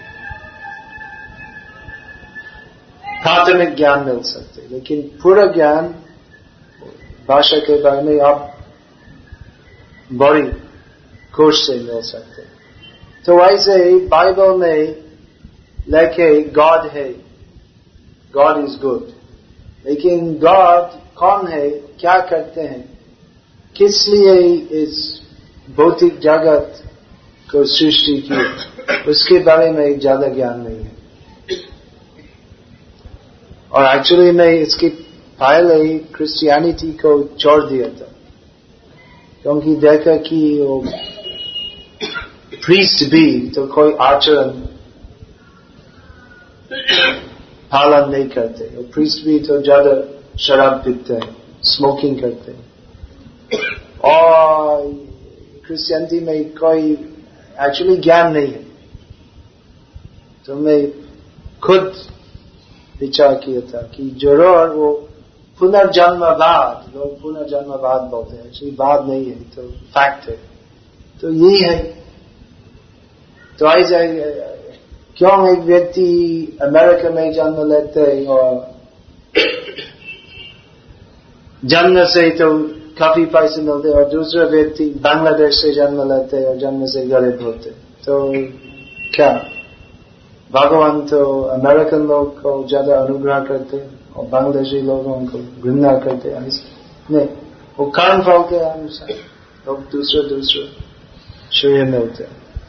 प्राथमिक ज्ञान मिल सकते, लेकिन पूरा ज्ञान भाषा के बारे में आप बड़ी कोश से मिल सकते। तो ऐसे बाइबल में लिखे गॉड है, गॉड इज गुड, लेकिन गॉड कौन है, क्या करते हैं, किस लिए इस भौतिक जगत को सृष्टि की, उसके बारे में ज्यादा ज्ञान नहीं है। और एक्चुअली मैं इसके पहले ही क्रिश्चियनिटी को छोड़ दिया था, क्योंकि देखा कि वो प्रीस्ट भी तो कोई आचरण पालन नहीं करते, और प्रीस्ट भी तो ज्यादा शराब पीते हैं, स्मोकिंग करते हैं। और क्रिश्चियनिटी में कोई एक्चुअली ज्ञान नहीं है। तो मैं खुद विचार किया था कि जरूर वो पुनर्जन्मवाद, लोग पुनर्जन्मवाद बोलते हैं, एक्चुअली बाद नहीं है, तो फैक्ट है। तो यही है। तो ऐसे क्यों एक व्यक्ति अमेरिका में जन्म लेते हैं और जन्म से तो काफी पैसे मिलते, और दूसरा व्यक्ति बांग्लादेश से जन्म लेते हैं और जन्म से गरीब होते, तो क्या भगवान तो अमेरिकन लोग को ज्यादा अनुग्रह करते और बांग्लादेशी लोगों को घृणा करते? ऐसे नहीं, वो कर्म फल के अनुसार लोग दूसरे दूसरे श्रेय मिलते।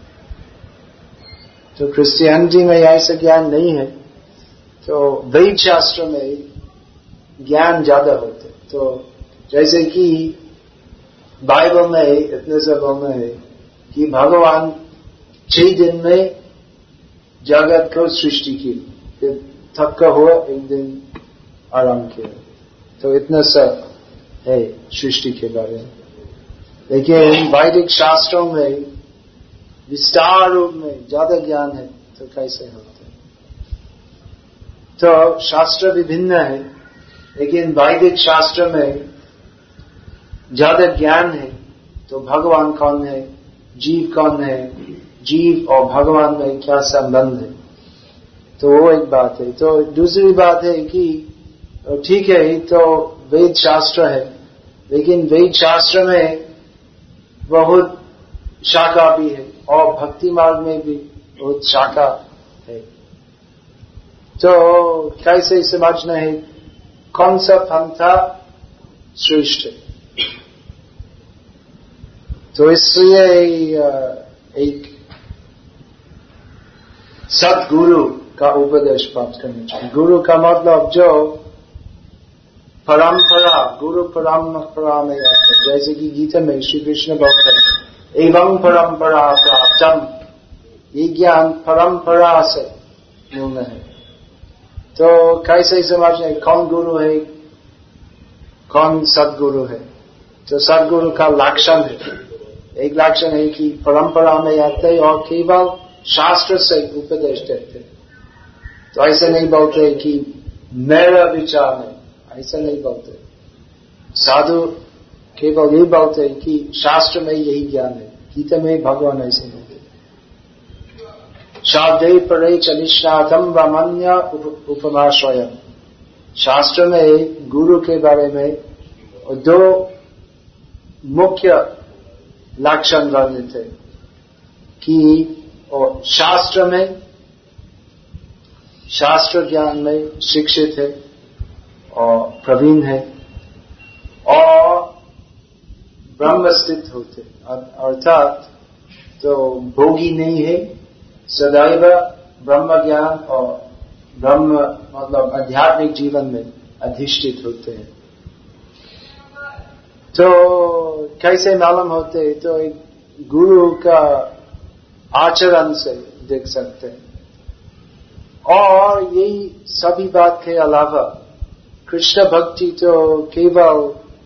तो क्रिश्चियनिटी में ऐसा ज्ञान नहीं है। तो वेद शास्त्र में ज्ञान ज्यादा होते। तो जैसे कि बाइबल में इतने से बोलना है कि भगवान छह दिन में जगत को सृष्टि की, फिर थका हुआ एक दिन आराम किया। तो इतना सा है सृष्टि के बारे में। लेकिन वैदिक शास्त्रों में विस्तार रूप में ज्यादा ज्ञान है, तो कैसे होते? तो शास्त्र विभिन्न है, लेकिन वैदिक शास्त्र में ज्यादा ज्ञान है। तो भगवान कौन है, जीव कौन है, जीव और भगवान में क्या संबंध है, तो वो एक बात है। तो दूसरी बात है कि ठीक है, तो वेद शास्त्र है, लेकिन वेद शास्त्र में बहुत शाखा भी है और भक्ति मार्ग में भी बहुत शाखा है। तो कैसे समझना है कौन सा पंथा श्रेष्ठ है? तो इसलिए एक सदगुरु का उपदेश प्राप्त करना चाहिए। गुरु का मतलब जो परंपरा, गुरु परंपरा में आते, जैसे कि गीता में श्री कृष्ण बोलते हैं एवं परंपरा प्राप्तम, ये ज्ञान परंपरा से मिलना है। तो कैसे समझने कौन गुरु है, कौन सदगुरु है? तो सदगुरु का लक्षण है, एक लक्षण है कि परंपरा में आते और केवल शास्त्र से उपदेश देते। तो ऐसे नहीं बोलते कि मेरा विचार नहीं, ऐसा नहीं बोलते। साधु केवल ये बोलते कि शास्त्र में यही ज्ञान है। गीता में भगवान ऐसे बोलते, शाब्दे परे च निष्णातम ब्रह्मण्य उपमाश्रय। शास्त्र में गुरु के बारे में दो मुख्य लक्षण वर्णित थे कि और शास्त्र में, शास्त्र ज्ञान में शिक्षित है और प्रवीण है और ब्रह्मस्थित होते, अर्थात तो भोगी नहीं है, सदैव ब्रह्म ज्ञान और ब्रह्म मतलब आध्यात्मिक जीवन में अधिष्ठित होते हैं। तो कैसे मालूम होते? तो एक गुरु का आचरण से देख सकते हैं। और यही सभी बात के अलावा कृष्ण भक्ति तो केवल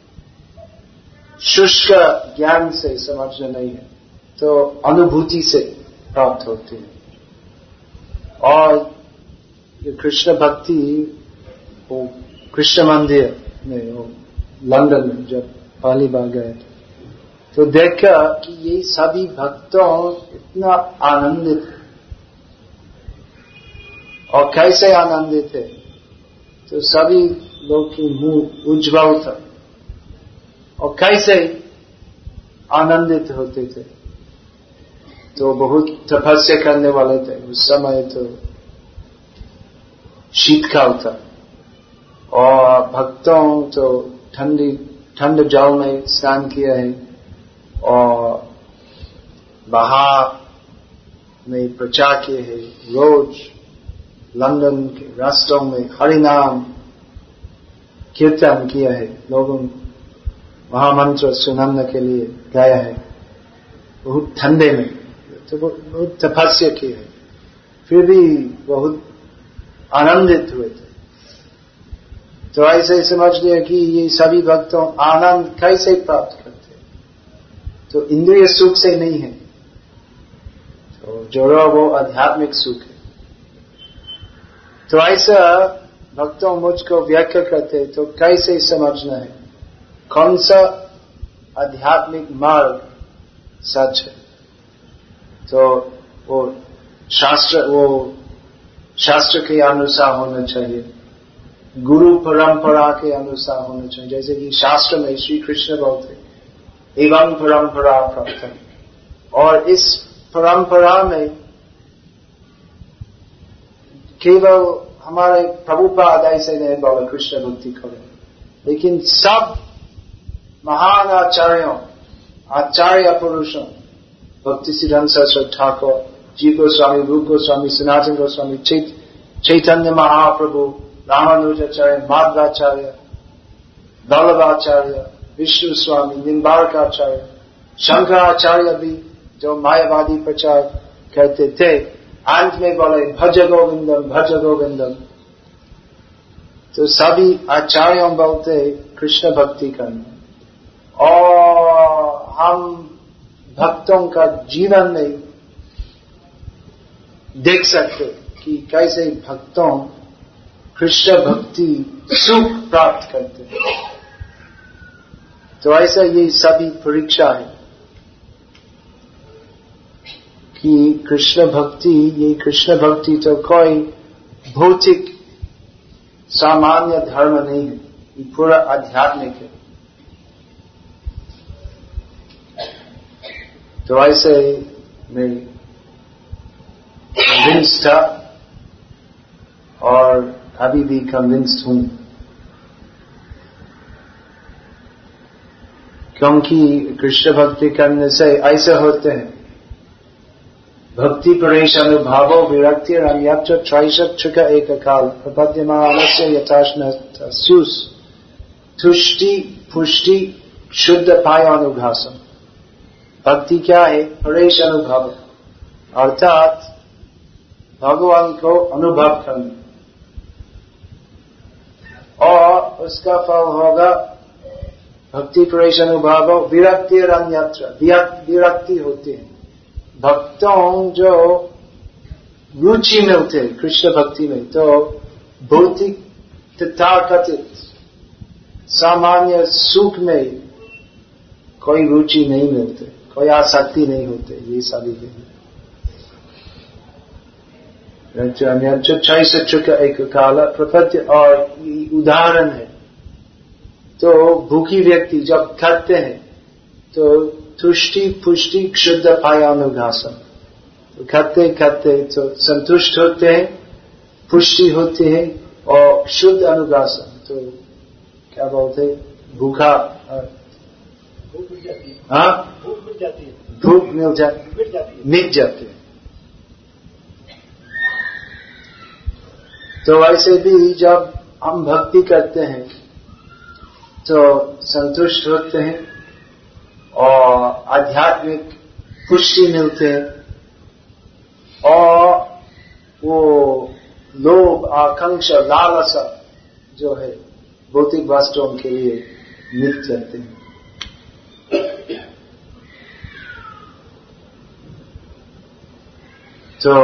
शुष्क ज्ञान से समझना नहीं है, तो अनुभूति से प्राप्त होती है। और ये कृष्ण भक्ति वो कृष्ण मंदिर में, वो लंदन में जब पहली बार गए तो देखा कि ये सभी भक्तों इतना आनंदित है। और कैसे आनंदित है? तो सभी लोग के मुंह उज्ज्वल था। और कैसे आनंदित होते थे? तो बहुत तपस्या करने वाले थे उस समय, तो शीतकाल था और भक्तों तो ठंडी ठंड जल में स्नान किया है और बाहर में प्रचार किए है। रोज लंदन के रास्तों में हरिनाम कीर्तन किया है, लोगों महामंत्र सुनाने के लिए गया है बहुत ठंडे में, तो बहुत तपस्या की है, फिर भी बहुत आनंदित हुए थे। तो ऐसे समझ लिया कि ये सभी भक्तों आनंद कैसे प्राप्त करते? तो इंद्रिय सुख से नहीं है, तो जो वो आध्यात्मिक सुख है। तो ऐसा भक्तों मुझको व्याख्या करते, तो कैसे समझना है कौन सा आध्यात्मिक मार्ग सच है? तो वो शास्त्र वो शास्त्र के अनुसार होना चाहिए, गुरु परंपरा के अनुसार होना चाहिए। जैसे कि शास्त्र में श्री कृष्ण बोलते एवं परंपरा प्राप्त, और इस परंपरा में केवल हमारे प्रभुपाद ऐसे नहीं बोले कृष्ण भक्ति करें, लेकिन सब महान आचार्यों, आचार्य पुरुषों, भक्ति सिद्धांत सरस्वती ठाकुर, जीव गोस्वामी, रूप गोस्वामी, सनातन गोस्वामी, चैतन्य महाप्रभु, रामानुजाचार्य, माधवाचार्य, वल्लभाचार्य, विष्णु स्वामी, निम्बारकाचार्य, शंकराचार्य भी जो मायावादी प्रचार करते थे, अंत में बोले भज गोविंदम भज गोविंदम। तो सभी आचार्यों बोलते कृष्ण भक्ति करना, और हम भक्तों का जीवन में देख सकते कि कैसे भक्तों कृष्ण भक्ति सुख प्राप्त करते हैं। तो ऐसा ये सभी परीक्षा है कि कृष्ण भक्ति, ये कृष्ण भक्ति तो कोई भौतिक सामान्य धर्म नहीं है, ये पूरा आध्यात्मिक है। तो ऐसे मैं कन्विंस था और अभी भी कन्विंस्ड हूं। क्योंकि कृष्ण भक्ति करने से ऐसे होते हैं, भक्ति परेश अनुभावो विरक्ति अन्यत्र त्रैशक्षुक एक काल प्रपद्यमानस्य यथाश्न स्यूस तुष्टि पुष्टि शुद्ध पाय अनुघासम। भक्ति क्या है? परेश अनुभव, अर्थात भगवान को अनुभव करना, और उसका फल होगा भक्ति परेश अनुभव विरक्ति अन्यत्र। विरक्ति होती है भक्तों जो रुचि मिलते हैं कृष्ण भक्ति में, तो भौतिक तथा कथित सामान्य सुख में कोई रुचि नहीं मिलते, कोई आसक्ति नहीं होते। ये सभी चुक एक काल प्रपत्ति और उदाहरण है। तो भूखी व्यक्ति जब खाते हैं तो तुष्टि पुष्टि शुद्ध पायानुघासम, तो खाते खाते तो संतुष्ट होते हैं, पुष्टि होती है और शुद्ध अनुघासम, तो क्या बोलते भूखा भूख मिट जाती है। हाँ, भूख मिट जाती है। भूख मिल जाती मिट जाती है मिट जाती है। तो ऐसे भी जब हम भक्ति करते हैं तो संतुष्ट होते हैं और आध्यात्मिक पुष्टि मिलते हैं, और वो लोभ आकांक्षा लालसा जो है भौतिक वस्तुओं के लिए मिट जाते हैं। तो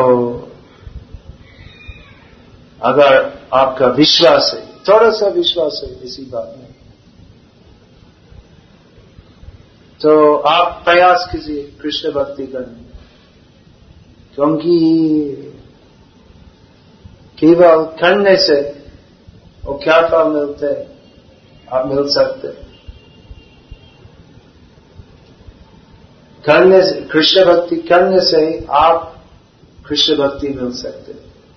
अगर आपका विश्वास है, थोड़ा सा विश्वास है इसी बात में, तो आप प्रयास कीजिए कृष्ण भक्ति करने, क्योंकि केवल करने से वो क्या फल मिलते हैं आप मिल सकते। करने से, कृष्ण भक्ति करने से आप कृष्ण भक्ति मिल सकते।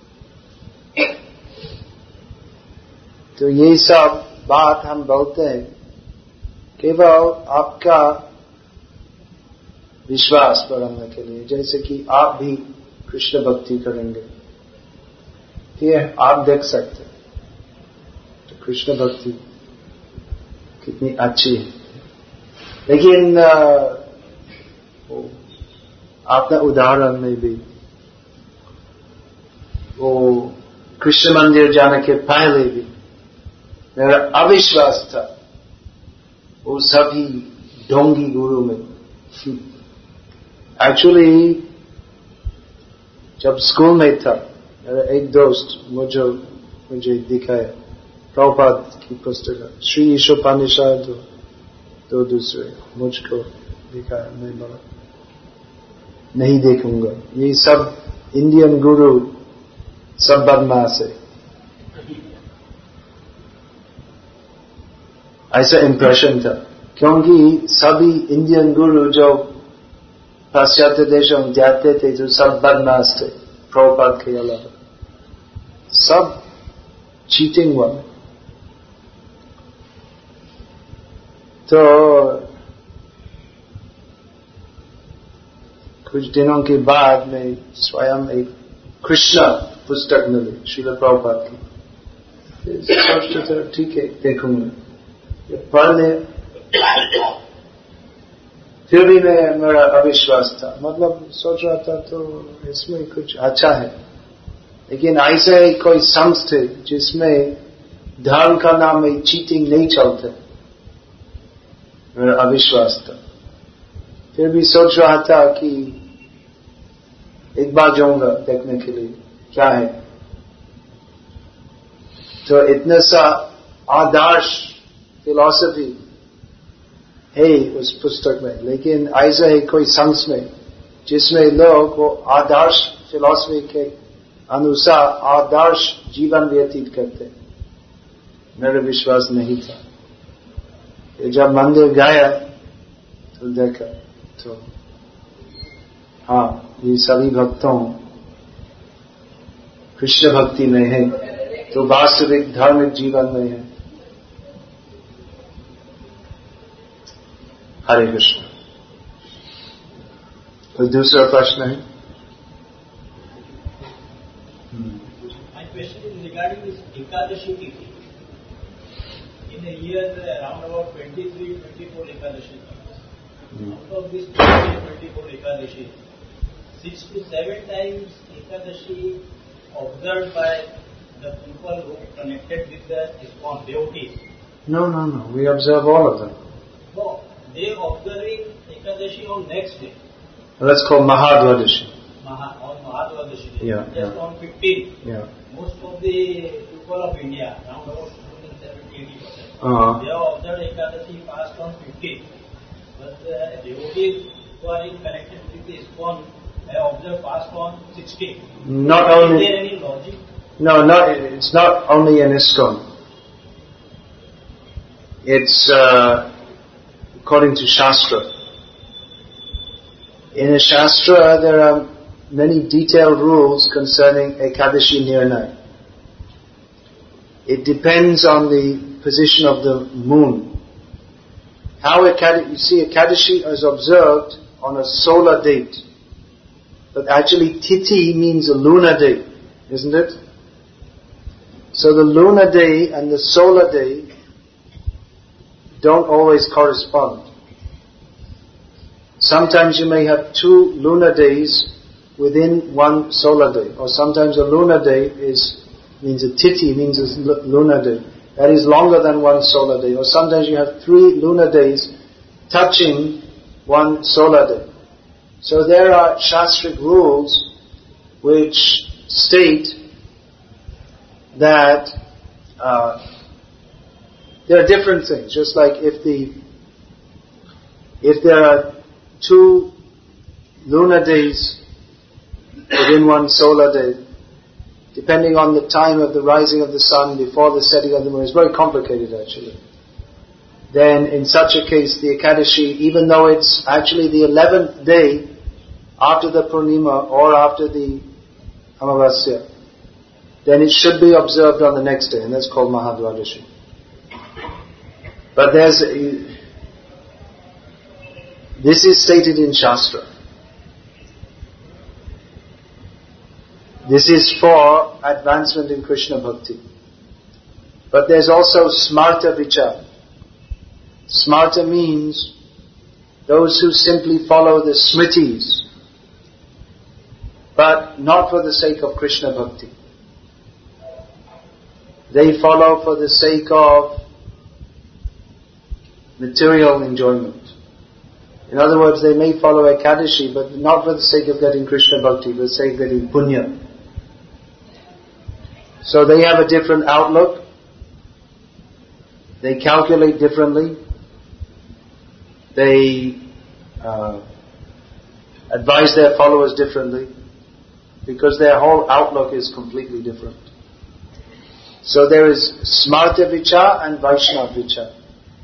तो ये सब बात हम बोलते हैं केवल आपका विश्वास बढ़ाने के लिए, जैसे कि आप भी कृष्ण भक्ति करेंगे फिर आप देख सकते तो कृष्ण भक्ति कितनी अच्छी है। लेकिन आपका उदाहरण में भी वो कृष्ण मंदिर जाने के पहले भी मेरा अविश्वास था वो सभी ढोंगी गुरु में। एक्चुअली जब स्कूल में था मेरा एक दोस्त मुझे मुझे दिखाया प्रभुपाद की पुस्तक श्री ईशोपनिषद, तो दूसरे मुझको दिखाया, मैं बोला नहीं देखूंगा, ये सब इंडियन गुरु सब बदमाश है, ऐसा इंप्रेशन था। क्योंकि सभी इंडियन गुरु जो पाश्चात्य देशों में जाते थे जो सब बदमाश थे, प्रभुपाद के अलावा सब चीटिंग वाले। तो कुछ दिनों के बाद में स्वयं एक कृष्ण पुस्तक मिली श्रील प्रभुपाद की, सोचते थे ठीक है देखूंगा, ये पढ़ ले। फिर भी मैं मेरा अविश्वास था, मतलब सोच रहा था तो इसमें कुछ अच्छा है, लेकिन ऐसे कोई संस्था जिसमें धर्म का नाम में चीटिंग नहीं चलते, मेरा अविश्वास था। फिर भी सोच रहा था कि एक बार जाऊंगा देखने के लिए क्या है। तो इतने सा आदर्श फिलॉसफी है उस पुस्तक में, लेकिन ऐसा है कोई संस्था में जिसमें लोग वो आदर्श फिलॉसफी के अनुसार आदर्श जीवन व्यतीत करते, मेरा विश्वास नहीं था। जब मंदिर गया तो देखा तो हाँ ये सभी भक्तों कृष्ण भक्ति में है, तो वास्तविक धार्मिक जीवन में है। हरे कृष्ण। कोई दूसरा प्रश्न है? My question is regarding this Ekadashi Tithi. In a year, around about twenty-three, twenty-four Ekadashi. Hmm. Out of this twenty-three, twenty-four Ekadashi, six to seven times Ekadashi observed by the people who connected with the ISKCON devotees. No, no, no. We observe all of them. No, they observing Ekadashi on next day. Well, that's called Mahadvadashi. Maha, on Mahadvadashi day. Yeah, just yeah. on fifteenth. Yeah. Most of the people of India, around about seventy to eighty percent, uh-huh. they have observed Ekadashi fast on fifteenth. But the devotees who are in connected with the ISKCON have observed fast on sixteenth. Not is only. Is there any logic? No, not, it's not only in ISKCON. It's uh, according to Shastra. In a Shastra, there are many detailed rules concerning Ekadashi Nirnaya. It depends on the position of the moon. How Ekadashi, you see, Ekadashi is observed on a solar date. But actually, Tithi means a lunar day, isn't it? So the lunar day and the solar day don't always correspond. Sometimes you may have two lunar days within one solar day, or sometimes a lunar day is means a tithi, means a lunar day. That is longer than one solar day. Or sometimes you have three lunar days touching one solar day. So there are Shastric rules which state that uh, there are different things. Just like if the if there are two lunar days within one solar day, depending on the time of the rising of the sun before the setting of the moon, it's very complicated actually. Then in such a case, the Ekadashi, even though it's actually the eleventh day after the Purnima or after the Amavasya, then it should be observed on the next day, and that's called Mahadvadashi. But there's a, this is stated in Shastra. This is for advancement in Krishna Bhakti. But there's also Smarta Vichar. Smarta means those who simply follow the Smritis, but not for the sake of Krishna Bhakti. They follow for the sake of material enjoyment. In other words, they may follow Ekadashi, but not for the sake of getting Krishna Bhakti, for the sake of getting Punya. So they have a different outlook. They calculate differently. They uh, advise their followers differently, because their whole outlook is completely different. So there is Smarta Vichar and Vaishnava Vichar.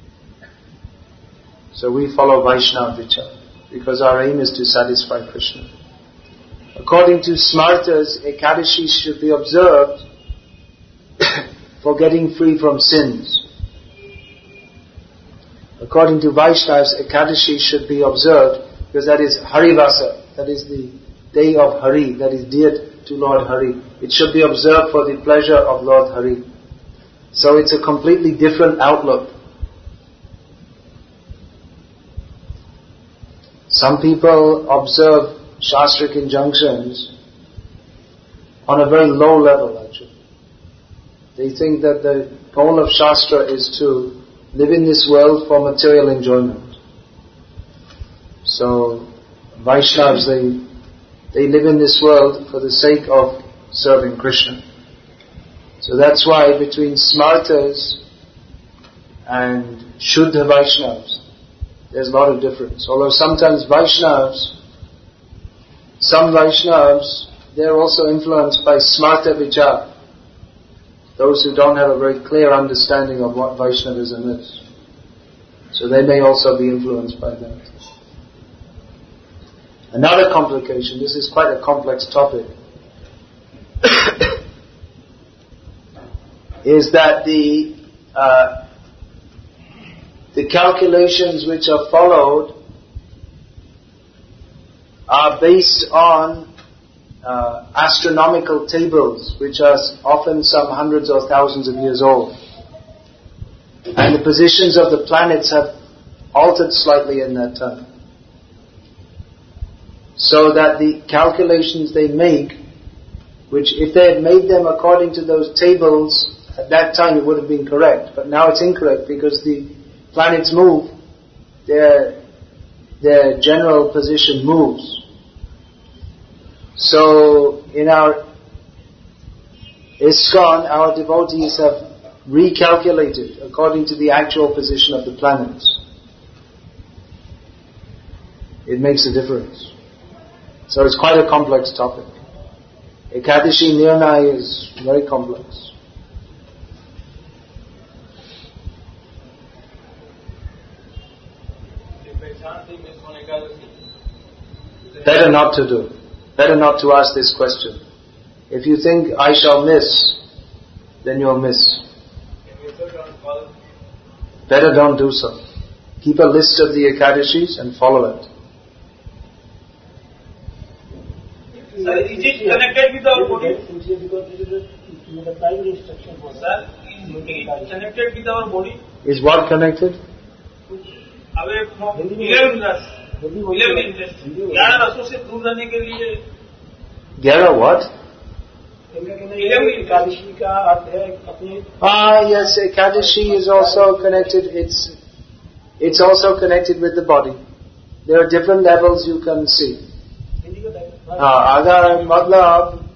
So we follow Vaishnava Vichar, because our aim is to satisfy Krishna. According to Smartas, Ekadashi should be observed for getting free from sins. According to Vaishnavas, Ekadashi should be observed because that is Harivasa, that is the day of Hari, that is dear to Lord Hari. It should be observed for the pleasure of Lord Hari. So it's a completely different outlook. Some people observe Shastric injunctions on a very low level actually. They think that the goal of Shastra is to live in this world for material enjoyment. So Vaishnavas, they they live in this world for the sake of serving Krishna. So that's why between Smartas and Shuddha Vaishnavas, there's a lot of difference. Although sometimes Vaishnavas, some Vaishnavas, they're also influenced by Smarta Vichar. Those who don't have a very clear understanding of what Vaishnavism is. So they may also be influenced by that. Another complication, this is quite a complex topic, is that the uh, the calculations which are followed are based on uh, astronomical tables, which are often some hundreds or thousands of years old. And the positions of the planets have altered slightly in that time. So that the calculations they make, which if they had made them according to those tables, at that time it would have been correct. But now it's incorrect because the planets move, their, their general position moves. So in our ISKCON, our devotees have recalculated according to the actual position of the planets. It makes a difference. So it's quite a complex topic. Ekadashi Nirnaya is very complex. Better not to do. Better not to ask this question. If you think I shall miss, then you'll miss. Better don't do so. Keep a list of the Ekadashis and follow it. Sir, is it connected with our body? The primary instruction for sir, is it connected with our body? Is what connected? Away from eleven ras. eleven interest. ग्यारह रसों से दूर रहने के लिए. ग्यारह what? Ah, yes, Ekadashi is also connected. It's it's also connected with the body. There are different levels you can see. हाँ, अगर मतलब